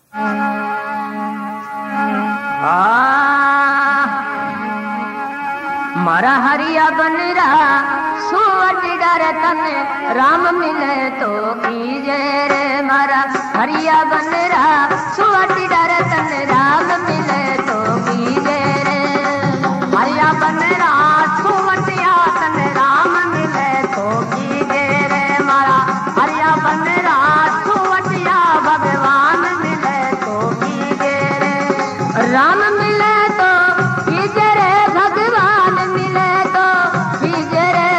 मारा हरिया बनरा सुवट डर तन राम मिले तो कीजे रे। मारा हरिया बनरा सुवट डर तन राम मिले तो कीजे रे। हरिया बनरा सुवटिया तन राम मिले तो कीजे रे। मारा हरिया बनरा सुवटिया भगवान मिले तो कीजे रे। राम मिले तो कीजे रे, भगवान मिले तो कीजे रे।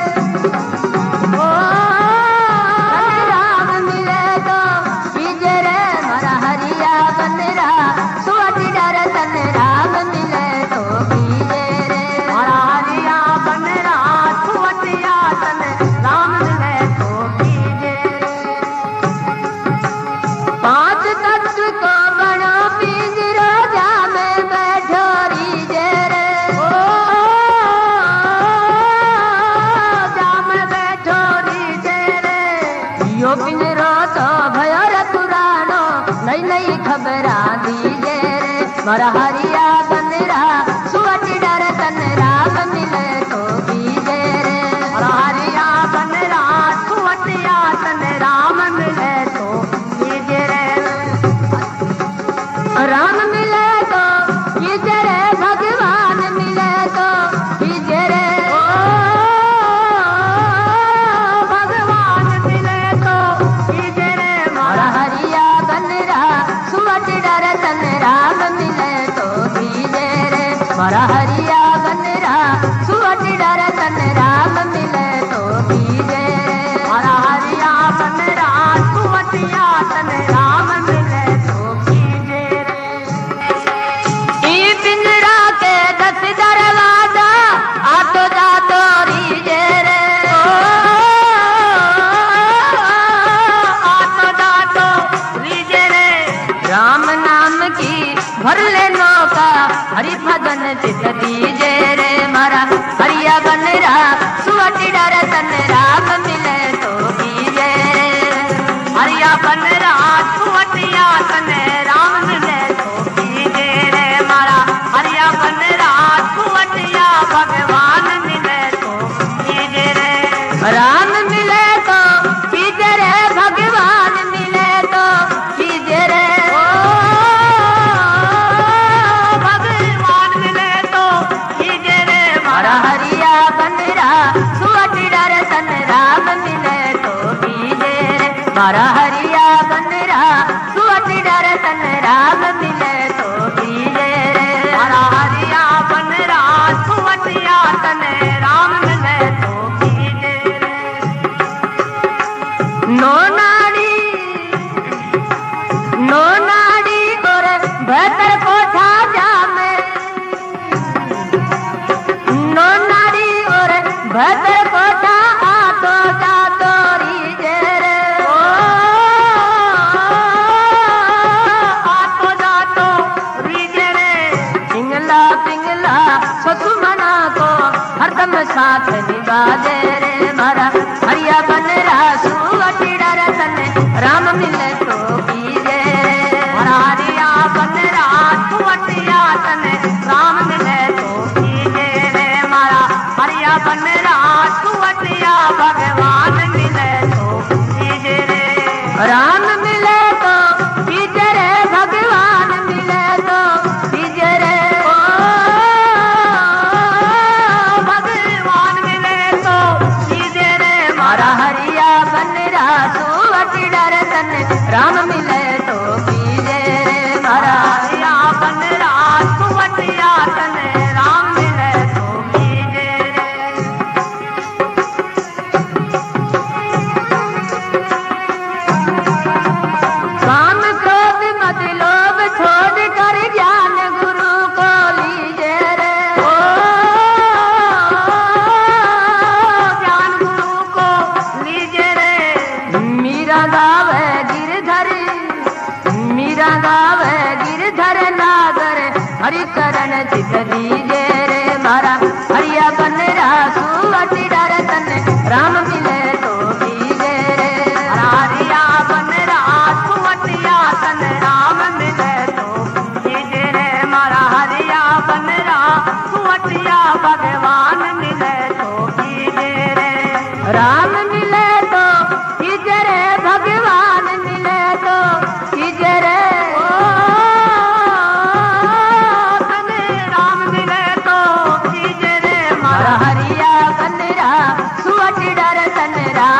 ओ राम मिले तो कीजे रे। मारा हरिया बनरा सुवट डर तन राम मिले तो कीजे रे। मारा हरिया बनरा सुवटिया तन राम मिले तो कीजे रे। पांच तत्व को बनो पिंजरो जा में बैठो रीजे रे। ओ जा में बैठो रीजे रे। यो पिंजरो तो भयो रे पुरानो, नई नई खबरा दीजे रे। मारा हरिया बनरा सुवट डर तन राम मिले तो कीजे रे। मारा हरिया बनरा सुवटिया तन राम मिले तो कीजे रे। राम मिले तो कीजे रे, भगवान मिले तो कीजे रे। ओ भगवान मिले तो कीजे रे। मारा हरिया बनरा सुवट डर तन राम मिले तो कीजे रे। मारा हरिया बनरा सुवट डर तन राम मिले तो कीजे रे। मारा हरिया बनरा सुवटिया तन राम मिले तो कीजे रे। ई पिंजरा के 10 दरवाजा आतो जातो रीजे रे। ओ आतो जातो रीजे रे। राम नाम की भर ले नौका, हरि भजन चित दीजे रे। मारा हरिया बनरा सुवट डर तन राम मिले तो कीजे रे। हरिया बनरा सुवटिया तन राम मिले तो कीजे रे। मारा हरिया बनरा सुवटिया भगवान मिले तो कीजे रे। राम मिले तो कीजे रे, भगवान मिले तो कीजे रे। ओ भगवान मिले तो कीजे रे। मारा हरिया बनरा सुवट डर तन राम मिले तो कीजे रे। मारा हरिया बनरा सुवट डर तन राम मिले तो कीजे रे। मारा हरिया बनरा सुवटिया तन राम मिले तो कीजे रे। नो नाड़ी और बेहतर कोठा जामे। नो नाड़ी और बेहतर कोठा आतो जातो रीजे रे। ओ आतो जातो रीजे रे। पिंगला पिंगला ससुमना को हरदम साथ निभाजे रे। मारा हरिया बनरा सुवट डर तन राम मिले तो कीजे रे। मारा हरिया बनरा सुवटिया तन राम मिले तो कीजे रे। मारा हरिया बनरा सुवटिया भगवान मिले तो कीजे रे। राम मिले तो कीजे रे, भगवान मिले तो कीजे रे। ओ भगवान मिले तो कीजे रे। मारा हरिया बनरा सुवट डर तन राम मिले तो कीजे रे। मारा हरिया बनरा सुवटिया तन राम मिले तो कीजे रे। काम क्रोध मद लोभ छोड़ कर ज्ञान गुरु को लीजे रे। ओ ज्ञान गुरु को लीजे रे। मीरा गावे गिरधर नागर हरि करण चित दीजे रे। मारा हरिया बनरा सुवट डर तन राम मिले तो कीजे रे। हरिया बनरा सुवटिया तन राम भगवान मिले तो कीजे रे, राम मिले तो कीजे रे, भगवान मिले तो कीजे रे। राम मिले तो कीजे रे, मारा हरिया कन्हैया सुअट दर्शन रा